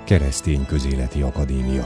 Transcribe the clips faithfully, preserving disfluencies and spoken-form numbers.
Keresztény Közéleti Akadémia.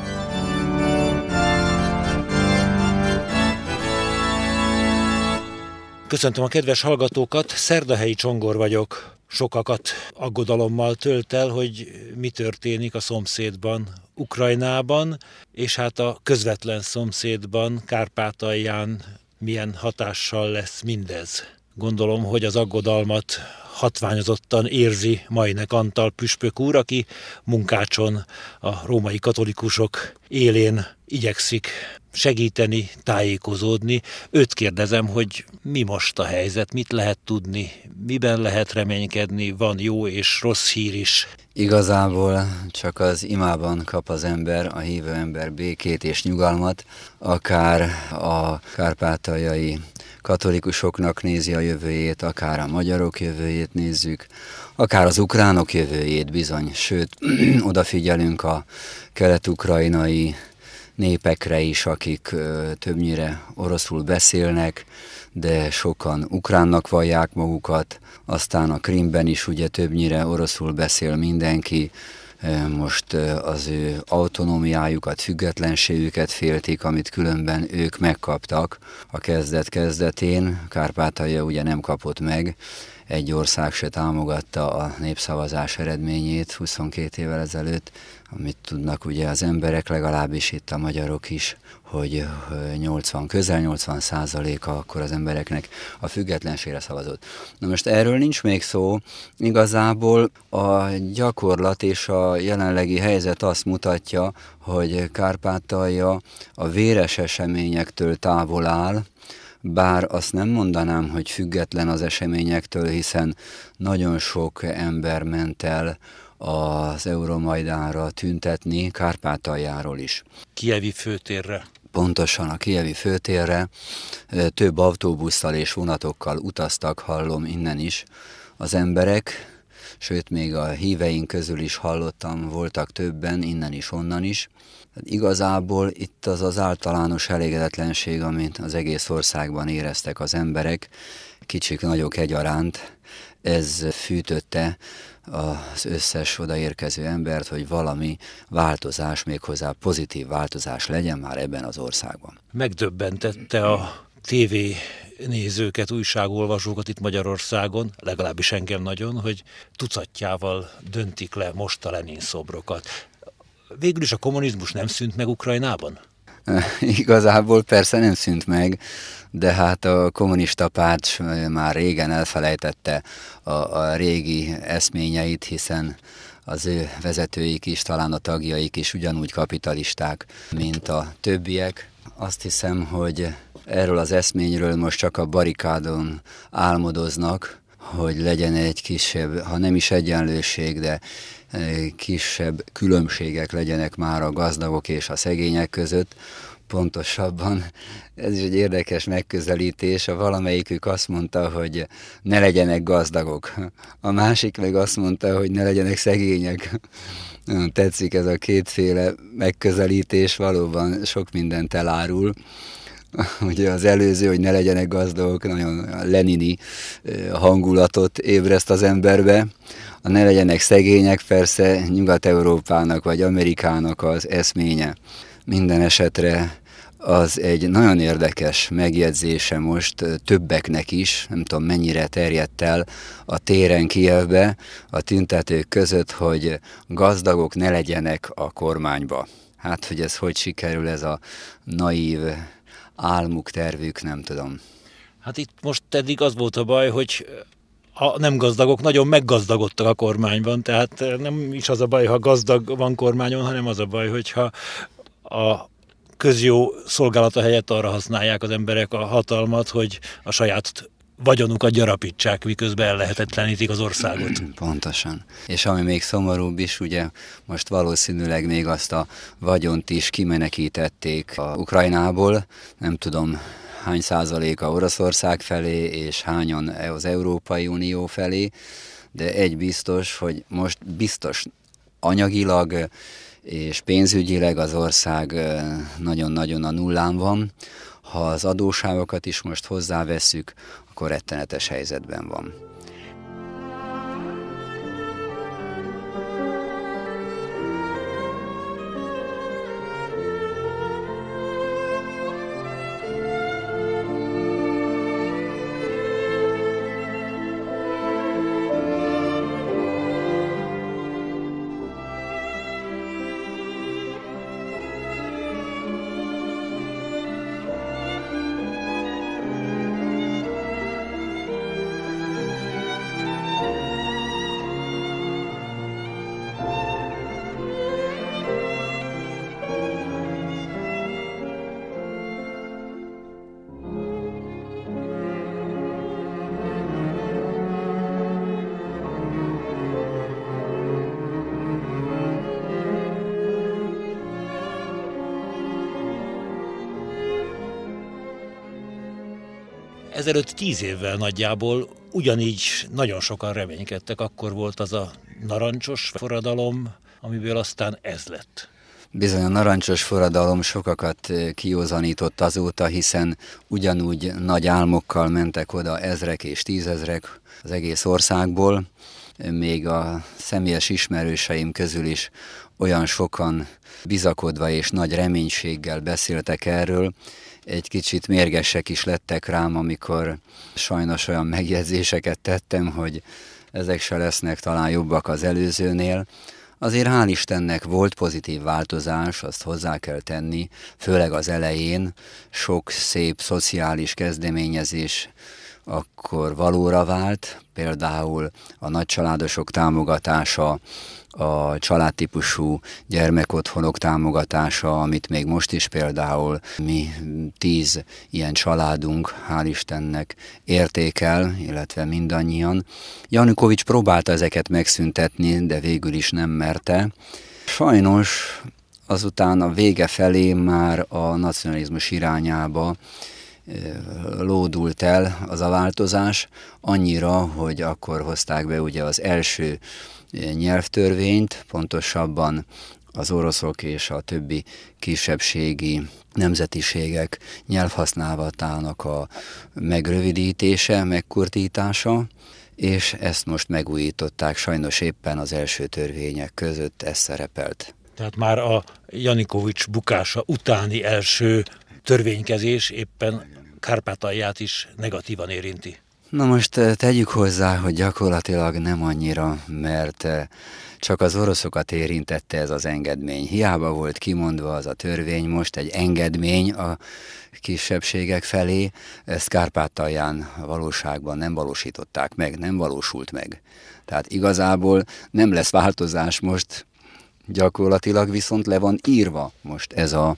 Köszöntöm a kedves hallgatókat, Szerdahelyi Csongor vagyok. Sokakat aggodalommal tölt el, hogy mi történik a szomszédban, Ukrajnában, és hát a közvetlen szomszédban, Kárpátalján milyen hatással lesz mindez. Gondolom, hogy az aggodalmat hatványozottan érzi Majnek Antal püspök úr, aki munkácson a római katolikusok élén igyekszik segíteni, tájékozódni. Őt kérdezem, hogy mi most a helyzet, mit lehet tudni, miben lehet reménykedni, van jó és rossz hír is. Igazából csak az imában kap az ember, a hívő ember békét és nyugalmat, akár a kárpátaljai katolikusoknak nézi a jövőjét, akár a magyarok jövőjét nézzük, akár az ukránok jövőjét bizony, sőt, odafigyelünk a kelet-ukrajnai népekre is, akik ö, többnyire oroszul beszélnek, de sokan ukránnak vallják magukat, aztán a Krímben is ugye többnyire oroszul beszél mindenki, most az ő autonómiájukat, függetlenségüket féltik, amit különben ők megkaptak a kezdet-kezdetén. Kárpátalja ugye nem kapott meg, egy ország se támogatta a népszavazás eredményét huszonkét évvel ezelőtt, amit tudnak ugye az emberek, legalábbis itt a magyarok is, hogy nyolcvan, közel nyolcvan százaléka akkor az embereknek a függetlenségre szavazott. Na most erről nincs még szó, igazából a gyakorlat és a jelenlegi helyzet azt mutatja, hogy Kárpátalja a véres eseményektől távol áll, bár azt nem mondanám, hogy független az eseményektől, hiszen nagyon sok ember ment el az Euromajdánra tüntetni, Kárpátaljáról is. Kijevi főtérre. Pontosan a kijevi főtérre több autóbusszal és vonatokkal utaztak, hallom innen is az emberek, sőt még a híveink közül is hallottam, voltak többen, innen is, onnan is. Igazából itt az az általános elégedetlenség, amit az egész országban éreztek az emberek, kicsik, nagyok egyaránt, ez fűtötte az összes odaérkező embert, hogy valami változás, méghozzá pozitív változás legyen már ebben az országban. Megdöbbentette a tévé nézőket, újságolvasókat itt Magyarországon, legalábbis engem nagyon, hogy tucatjával döntik le most a Lenin szobrokat. Végül is a kommunizmus nem szűnt meg Ukrajnában? Igazából persze nem szűnt meg, de hát a kommunista párt már régen elfelejtette a, a régi eszményeit, hiszen az ő vezetőik is, talán a tagjaik is ugyanúgy kapitalisták, mint a többiek. Azt hiszem, hogy erről az eszményről most csak a barikádon álmodoznak, hogy legyen egy kisebb, ha nem is egyenlőség, de kisebb különbségek legyenek már a gazdagok és a szegények között. Pontosabban, ez is egy érdekes megközelítés, a valamelyikük azt mondta, hogy ne legyenek gazdagok, a másik meg azt mondta, hogy ne legyenek szegények. Nagyon tetszik ez a kétféle megközelítés, valóban sok mindent elárul. Ugye az előző, hogy ne legyenek gazdagok, nagyon lenini hangulatot ébreszt az emberbe. A ne legyenek szegények, persze Nyugat-Európának vagy Amerikának az eszménye. Minden esetre az egy nagyon érdekes megjegyzése most többeknek is, nem tudom mennyire terjedt el a téren Kijevbe, a tüntetők között, hogy gazdagok ne legyenek a kormányba. Hát, hogy ez hogy sikerül, ez a naív álmuk, tervük, nem tudom. Hát itt most eddig az volt a baj, hogy a nem gazdagok nagyon meggazdagodtak a kormányban, tehát nem is az a baj, ha gazdag van kormányon, hanem az a baj, hogyha a közjó szolgálata helyett arra használják az emberek a hatalmat, hogy a saját vagyonukat gyarapítsák, miközben ellehetetlenítik az országot. Pontosan. És ami még szomorúbb is, ugye most valószínűleg még azt a vagyont is kimenekítették a Ukrajnából, nem tudom hány százaléka Oroszország felé, és hányan az Európai Unió felé, de egy biztos, hogy most biztos anyagilag és pénzügyileg az ország nagyon-nagyon a nullán van. Ha az adósságokat is most hozzávesszük, akkor rettenetes helyzetben van. Ezelőtt tíz évvel nagyjából ugyanígy nagyon sokan reménykedtek, akkor volt az a narancsos forradalom, amiből aztán ez lett. Bizony a narancsos forradalom sokakat kiózanított azóta, hiszen ugyanúgy nagy álmokkal mentek oda ezrek és tízezrek az egész országból, még a személyes ismerőseim közül is olyan sokan bizakodva és nagy reménységgel beszéltek erről. Egy kicsit mérgesek is lettek rám, amikor sajnos olyan megjegyzéseket tettem, hogy ezek se lesznek talán jobbak az előzőnél. Azért hál' Istennek volt pozitív változás, azt hozzá kell tenni, főleg az elején sok szép szociális kezdeményezés akkor valóra vált, például a nagycsaládosok támogatása, a családtípusú gyermekotthonok támogatása, amit még most is például mi tíz ilyen családunk, hál' Istennek értékel, illetve mindannyian. Janukovics próbálta ezeket megszüntetni, de végül is nem merte. Sajnos azután a vége felé már a nacionalizmus irányába lódult el az a változás, annyira, hogy akkor hozták be ugye az első nyelvtörvényt, pontosabban az oroszok és a többi kisebbségi nemzetiségek nyelvhasználatának a megrövidítése, megkurtítása, és ezt most megújították, sajnos éppen az első törvények között ez szerepelt. Tehát már a Janukovics bukása utáni első törvénykezés éppen Kárpátalját is negatívan érinti. Na most tegyük hozzá, hogy gyakorlatilag nem annyira, mert csak az oroszokat érintette ez az engedmény. Hiába volt kimondva az a törvény, most egy engedmény a kisebbségek felé, ezt Kárpátalján valóságban nem valósították meg, nem valósult meg. Tehát igazából nem lesz változás most, gyakorlatilag viszont le van írva most ez a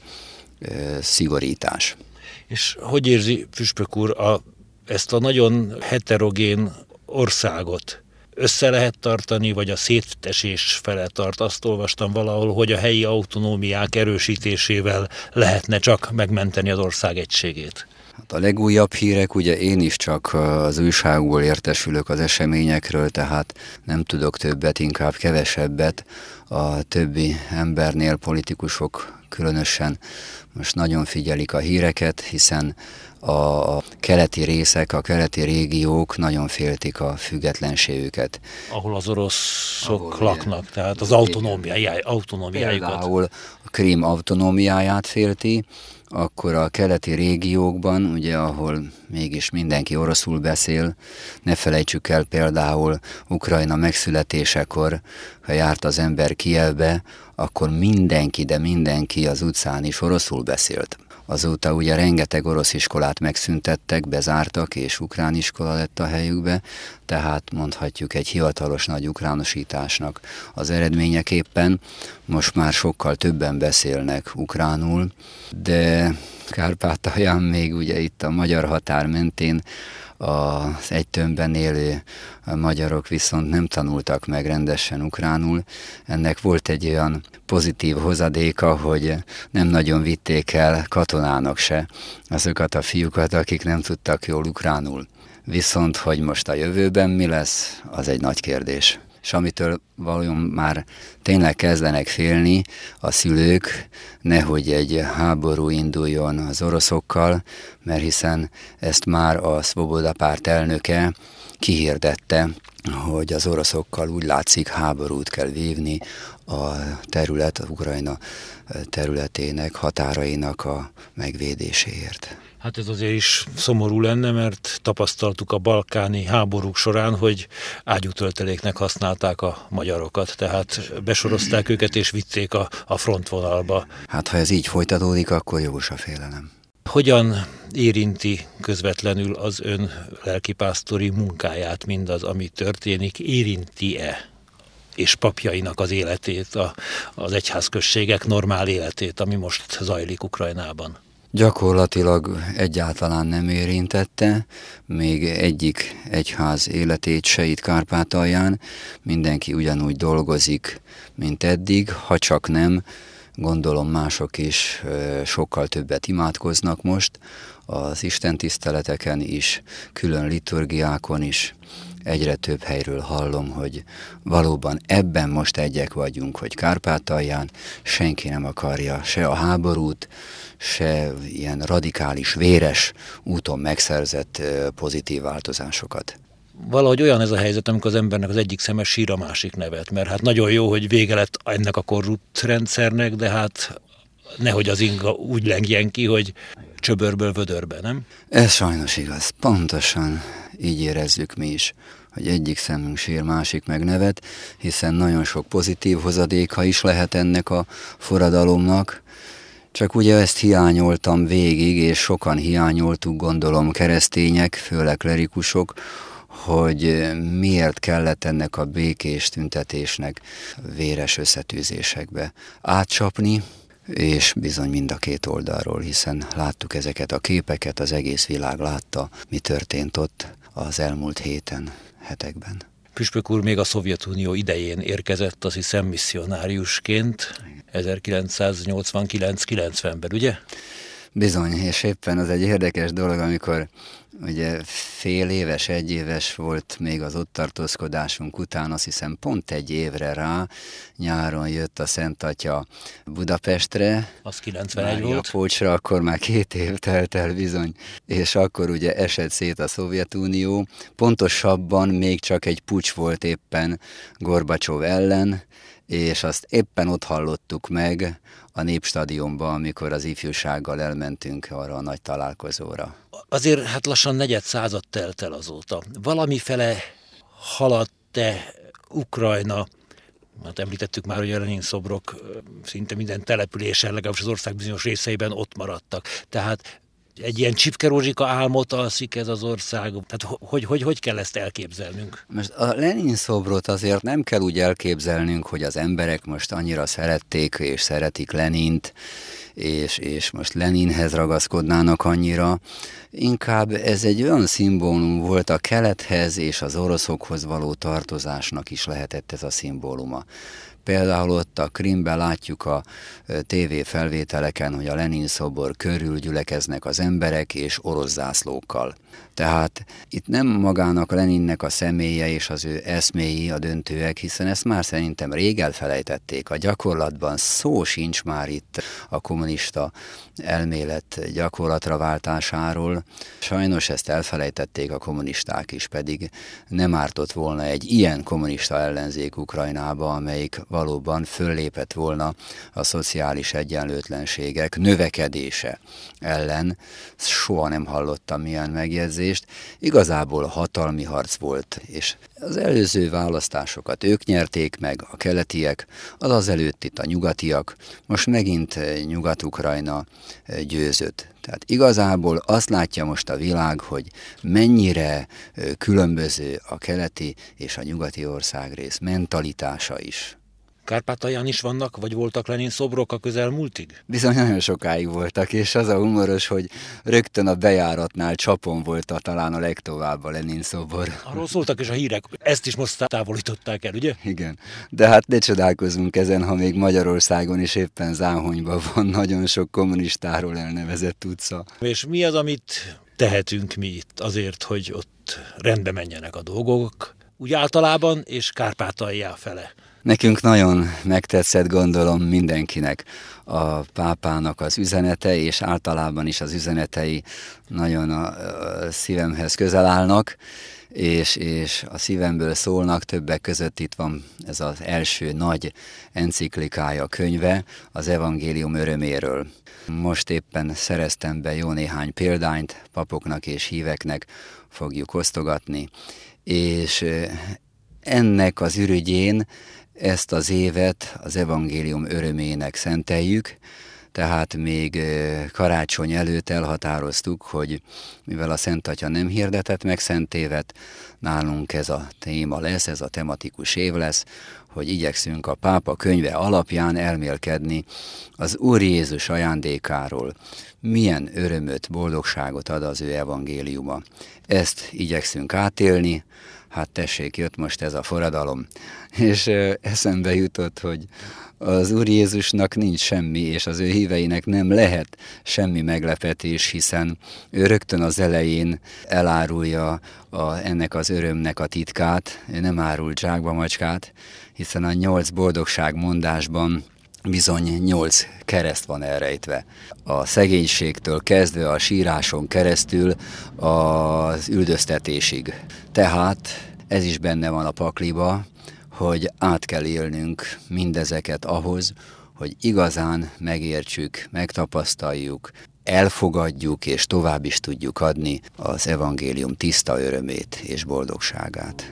e, szigorítás. És hogy érzi Püspök úr a, ezt a nagyon heterogén országot? Össze lehet tartani, vagy a szétesés fele tart? Azt olvastam valahol, hogy a helyi autonómiák erősítésével lehetne csak megmenteni az ország egységét. Hát a legújabb hírek, ugye én is csak az újságból értesülök az eseményekről, tehát nem tudok többet, inkább kevesebbet. A többi embernél politikusok különösen most nagyon figyelik a híreket, hiszen a keleti részek, a keleti régiók nagyon féltik a függetlenségüket. Ahol az oroszok Ahol laknak, ugye, tehát az autonómiájukat. Például a Krím autonómiáját félti, akkor a keleti régiókban, ugye, ahol mégis mindenki oroszul beszél, ne felejtsük el például Ukrajna megszületésekor, ha járt az ember Kijevbe, akkor mindenki, de mindenki az utcán is oroszul beszélt. Azóta ugye rengeteg orosz iskolát megszüntettek, bezártak, és ukrán iskola lett a helyükbe, tehát mondhatjuk egy hivatalos nagy ukránosításnak az eredményeképpen. Most már sokkal többen beszélnek ukránul, de Kárpátalján még ugye itt a magyar határ mentén az egy tömbben élő magyarok viszont nem tanultak meg rendesen ukránul. Ennek volt egy olyan pozitív hozadéka, hogy nem nagyon vitték el katonának se azokat a fiúkat, akik nem tudtak jól ukránul. Viszont, hogy most a jövőben mi lesz, az egy nagy kérdés. És amitől valójában már tényleg kezdenek félni a szülők, nehogy egy háború induljon az oroszokkal, mert hiszen ezt már a Szvoboda párt elnöke kihirdette, hogy az oroszokkal úgy látszik háborút kell vívni a terület, az Ukrajna területének, határainak a megvédéséért. Hát ez azért is szomorú lenne, mert tapasztaltuk a balkáni háborúk során, hogy ágyútölteléknek használták a magyarokat, tehát besorozták őket és vitték a, a frontvonalba. Hát ha ez így folytatódik, akkor jogos a félelem. Hogyan érinti közvetlenül az ön lelkipásztori munkáját mindaz, ami történik? Érinti-e? És papjainak az életét, a, az egyházközségek normál életét, ami most zajlik Ukrajnában? Gyakorlatilag egyáltalán nem érintette, még egyik egyház életét se itt Kárpátalján, mindenki ugyanúgy dolgozik, mint eddig, ha csak nem gondolom mások is sokkal többet imádkoznak most, az istentiszteleteken is, külön liturgiákon is. Egyre több helyről hallom, hogy valóban ebben most egyek vagyunk, hogy Kárpátalján senki nem akarja se a háborút, se ilyen radikális, véres úton megszerzett pozitív változásokat. Valahogy olyan ez a helyzet, amikor az embernek az egyik szeme sír, a másik nevet, mert hát nagyon jó, hogy vége lett ennek a korrupt rendszernek, de hát nehogy az inga úgy lengjen ki, hogy csöbörből vödörbe, nem? Ez sajnos igaz. Pontosan így érezzük mi is, hogy egyik szemünk sír, másik meg nevet, hiszen nagyon sok pozitív hozadéka is lehet ennek a forradalomnak. Csak ugye ezt hiányoltam végig, és sokan hiányoltuk, gondolom keresztények, főleg klerikusok, hogy miért kellett ennek a békés tüntetésnek véres összetűzésekbe átcsapni, és bizony mind a két oldalról, hiszen láttuk ezeket a képeket, az egész világ látta, mi történt ott az elmúlt héten, hetekben. Püspök úr még a Szovjetunió idején érkezett, azt hiszem misszionáriusként, ezerkilencszáznyolcvankilenc kilencvenben, ugye? Bizony, és éppen az egy érdekes dolog, amikor ugye fél éves, egy éves volt még az ott tartózkodásunk után, azt hiszem pont egy évre rá, nyáron jött a Szent Atya Budapestre. Az kilencvenegy volt. Pócsra, akkor már két év telt el bizony, és akkor ugye esett szét a Szovjetunió. Pontosabban még csak egy puccs volt éppen Gorbacsov ellen, és azt éppen ott hallottuk meg a Népstadionban, amikor az ifjúsággal elmentünk arra a nagy találkozóra. Azért hát lassan negyed század telt el azóta. Valamifele haladt-e Ukrajna, hát említettük már, hogy a Lenin szobrok szinte minden településen, legalábbis az ország bizonyos részeiben ott maradtak. Tehát egy ilyen csipkerózsika álmot alszik ez az ország. Tehát hogy, hogy, hogy kell ezt elképzelnünk? Most a Lenin szobrot azért nem kell úgy elképzelnünk, hogy az emberek most annyira szerették és szeretik Lenint, és, és most Leninhez ragaszkodnának annyira. Inkább ez egy olyan szimbólum volt a kelethez és az oroszokhoz való tartozásnak is lehetett ez a szimbóluma. Például ott a Krimben látjuk a tévé felvételeken, hogy a Lenin szobor körül gyülekeznek az emberek és orosz zászlókkal. Tehát itt nem magának Leninnek a személye és az ő eszméi a döntőek, hiszen ezt már szerintem rég elfelejtették. A gyakorlatban szó sincs már itt a kommunista elmélet gyakorlatra váltásáról. Sajnos ezt elfelejtették a kommunisták is, pedig nem ártott volna egy ilyen kommunista ellenzék Ukrajnába, amelyik valóban föllépett volna a szociális egyenlőtlenségek növekedése ellen. Soha nem hallottam ilyen megjegyzést. Igazából hatalmi harc volt, és az előző választásokat ők nyerték meg, a keletiek, az az előtt itt a nyugatiak, most megint Nyugat-Ukrajna győzött. Tehát igazából azt látja most a világ, hogy mennyire különböző a keleti és a nyugati országrész mentalitása is. Kárpátalján is vannak, vagy voltak Lenin szobrok a közelmúltig? Bizony nagyon sokáig voltak, és az a humoros, hogy rögtön a bejáratnál csapon volt a, talán a legtovább a Lenin szobor. Arról szóltak is a hírek, ezt is most távolították el, ugye? Igen, de hát ne csodálkozzunk ezen, ha még Magyarországon is éppen Záhonyban van nagyon sok kommunistáról elnevezett utca. És mi az, amit tehetünk mi itt azért, hogy ott rendbe menjenek a dolgok, úgy általában, és Kárpátaljá fele? Nekünk nagyon megtetszett, gondolom mindenkinek a pápának az üzenete, és általában is az üzenetei nagyon a, a szívemhez közel állnak, és, és a szívemből szólnak. Többek között itt van ez az első nagy enciklikája, könyve, az evangélium öröméről. Most éppen szereztem be jó néhány példányt, papoknak és híveknek fogjuk osztogatni, és ennek az ürügyén ezt az évet az evangélium örömének szenteljük, tehát még karácsony előtt elhatároztuk, hogy mivel a Szent Atya nem hirdetett meg szent évet, nálunk ez a téma lesz, ez a tematikus év lesz, hogy igyekszünk a pápa könyve alapján elmélkedni az Úr Jézus ajándékáról, milyen örömöt, boldogságot ad az ő evangéliuma. Ezt igyekszünk átélni, hát tessék, jött most ez a forradalom. És eszembe jutott, hogy az Úr Jézusnak nincs semmi, és az ő híveinek nem lehet semmi meglepetés, hiszen ő rögtön az elején elárulja a, ennek az örömnek a titkát, ő nem árult zsákba macskát, hiszen a nyolc boldogság mondásban bizony nyolc kereszt van elrejtve. A szegénységtől kezdve a síráson keresztül az üldöztetésig. Tehát ez is benne van a pakliba, hogy át kell élnünk mindezeket ahhoz, hogy igazán megértsük, megtapasztaljuk, elfogadjuk és tovább is tudjuk adni az evangélium tiszta örömét és boldogságát.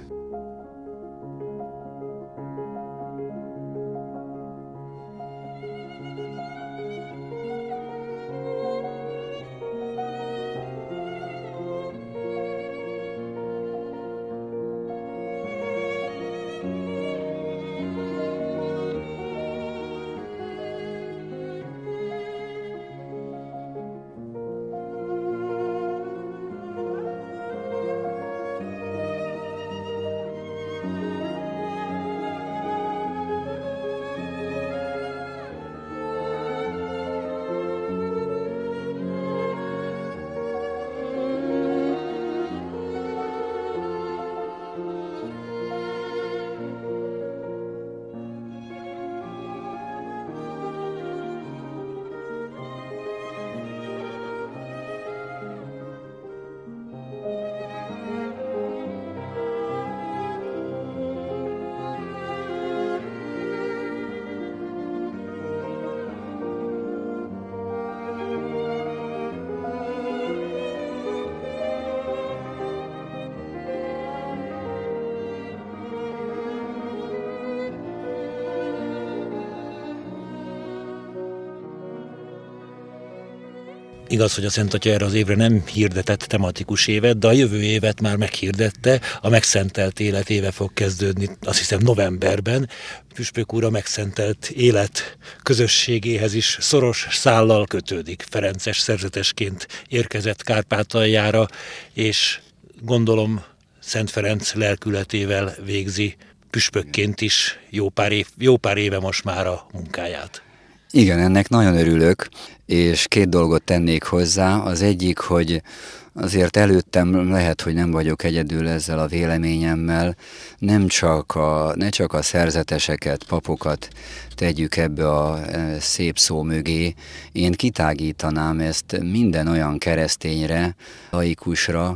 Igaz, hogy a Szent Atya erre az évre nem hirdetett tematikus évet, de a jövő évet már meghirdette, a megszentelt élet éve fog kezdődni, azt hiszem novemberben. Püspök úr a megszentelt élet közösségéhez is szoros szállal kötődik. Ferences szerzetesként érkezett Kárpátaljára, és gondolom Szent Ferenc lelkületével végzi püspökként is jó pár, év, jó pár éve most már a munkáját. Igen, ennek nagyon örülök, és két dolgot tennék hozzá. Az egyik, hogy azért előttem lehet, hogy nem vagyok egyedül ezzel a véleményemmel, nem csak a, ne csak a szerzeteseket, papokat tegyük ebbe a szép szó mögé. Én kitágítanám ezt minden olyan keresztényre, laikusra,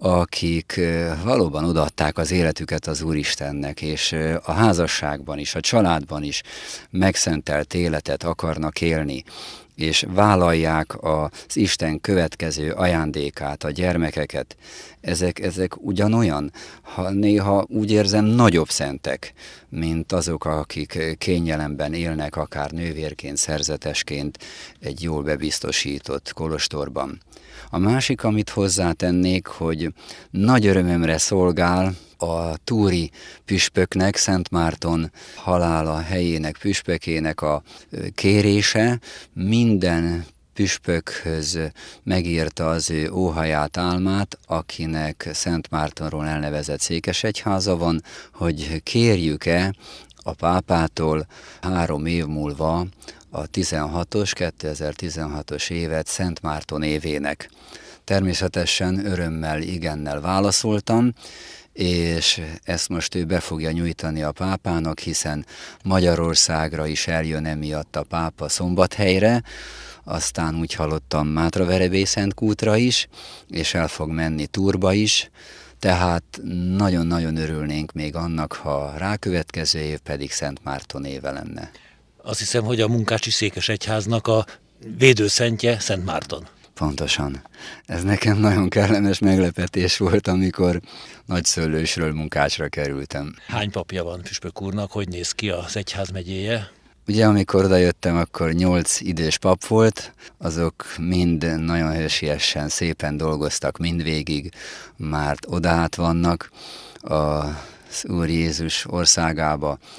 akik valóban odaadták az életüket az Úristennek, és a házasságban is, a családban is megszentelt életet akarnak élni, és vállalják az Isten következő ajándékát, a gyermekeket. Ezek, ezek ugyanolyan, ha néha úgy érzem, nagyobb szentek, mint azok, akik kényelemben élnek, akár nővérként, szerzetesként egy jól bebiztosított kolostorban. A másik, amit hozzátennék, hogy nagy örömömre szolgál a túri püspöknek, Szent Márton halála helyének, püspökének a kérése. Minden püspökhöz megírta az ő óhaját, álmát, akinek Szent Mártonról elnevezett székesegyháza van, hogy kérjük-e a pápától három év múlva a tizenhatos, kétezer-tizenhatos évet Szent Márton évének. Természetesen örömmel, igennel válaszoltam, és ezt most ő be fogja nyújtani a pápának, hiszen Magyarországra is eljön emiatt a pápa Szombathelyre, aztán úgy hallottam Mátraverebélyszentkútra is, és el fog menni Túrba is, tehát nagyon-nagyon örülnénk még annak, ha rákövetkező év pedig Szent Márton éve lenne. Azt hiszem, hogy a Munkácsi Székesegyháznak a védőszentje Szent Márton. Pontosan. Ez nekem nagyon kellemes meglepetés volt, amikor Nagyszőlősről Munkácsra kerültem. Hány papja van püspök úrnak? Hogy néz ki az egyházmegyéje? Ugye, amikor odajöttem, akkor nyolc idős pap volt, azok mind nagyon hősiesen, szépen dolgoztak mindvégig, már odaát vannak az Úr Jézus országába,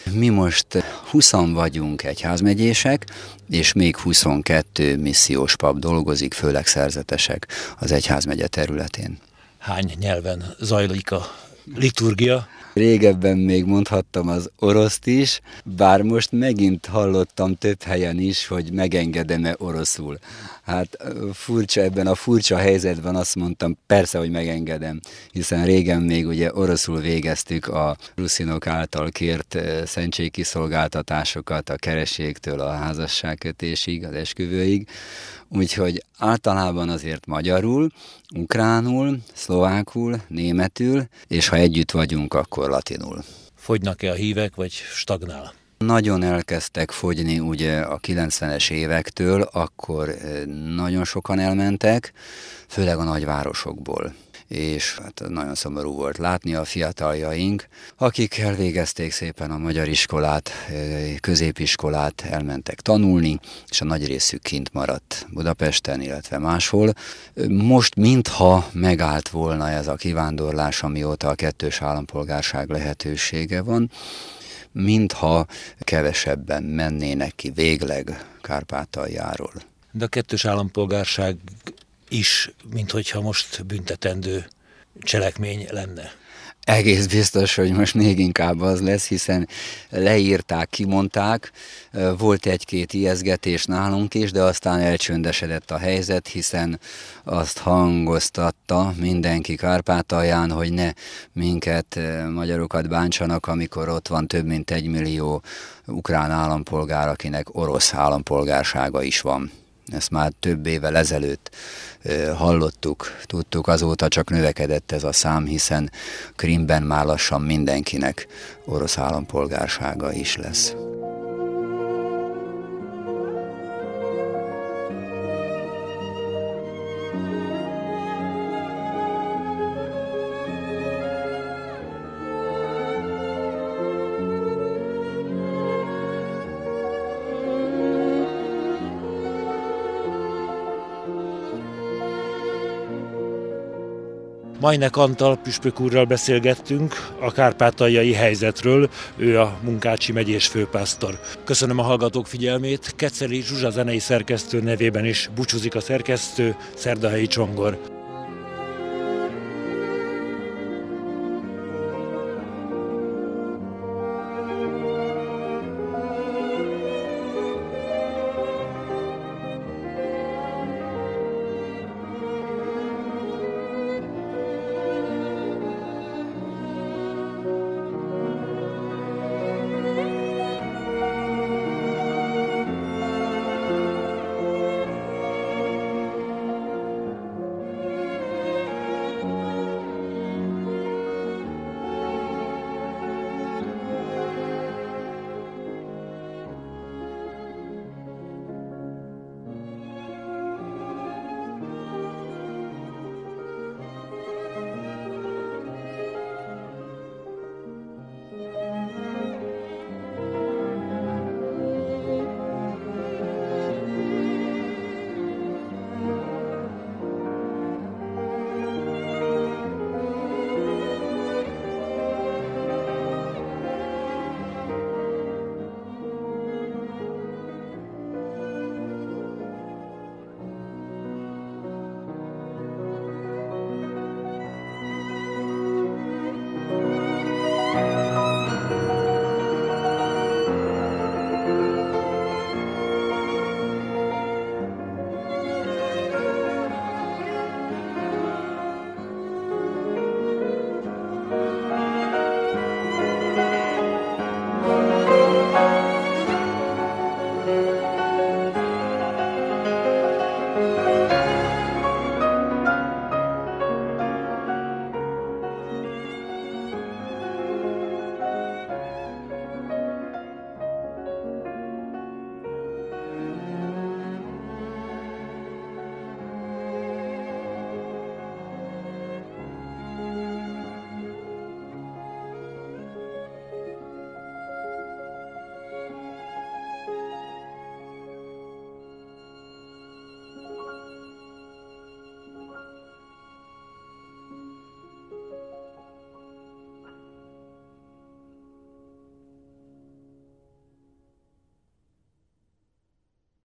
Mi most húszan vagyunk egyházmegyések, és még huszonkettő missziós pap dolgozik, főleg szerzetesek az egyházmegye területén. Hány nyelven zajlik a liturgia? Régebben még mondhattam az oroszt is, bár most megint hallottam több helyen is, hogy megengedem-e oroszul. Hát furcsa, ebben a furcsa helyzetben azt mondtam, persze, hogy megengedem, hiszen régen még ugye oroszul végeztük a ruszinok által kért szentségkiszolgáltatásokat a kereségtől a házasságkötésig, az esküvőig, úgyhogy általában azért magyarul, ukránul, szlovákul, németül, és ha együtt vagyunk, akkor latinul. Fogynak-e a hívek, vagy stagnál? Nagyon elkezdtek fogyni ugye a kilencvenes évektől, akkor nagyon sokan elmentek, főleg a nagyvárosokból. És hát nagyon szomorú volt látni a fiataljaink, akik elvégezték szépen a magyar iskolát, középiskolát, elmentek tanulni, és a nagy részük kint maradt Budapesten, illetve máshol. Most mintha megállt volna ez a kivándorlás, amióta a kettős állampolgárság lehetősége van, mintha kevesebben mennének ki végleg Kárpátaljáról. De a kettős állampolgárság is, minthogyha most büntetendő cselekmény lenne. Egész biztos, hogy most még inkább az lesz, hiszen leírták, kimondták, volt egy-két ijesztgetés nálunk is, de aztán elcsöndesedett a helyzet, hiszen azt hangoztatta mindenki Kárpátalján, hogy ne minket, magyarokat bántsanak, amikor ott van több mint egy millió ukrán állampolgár, akinek orosz állampolgársága is van. Ezt már több évvel ezelőtt hallottuk, tudtuk, azóta csak növekedett ez a szám, hiszen Krímben már lassan mindenkinek orosz állampolgársága is lesz. Majnek Antal püspök úrral beszélgettünk a kárpátaljai helyzetről, ő a Munkácsi megyés főpásztor. Köszönöm a hallgatók figyelmét, Keceli Zsuzsa zenei szerkesztő nevében is búcsúzik a szerkesztő, Szerdahelyi Csongor.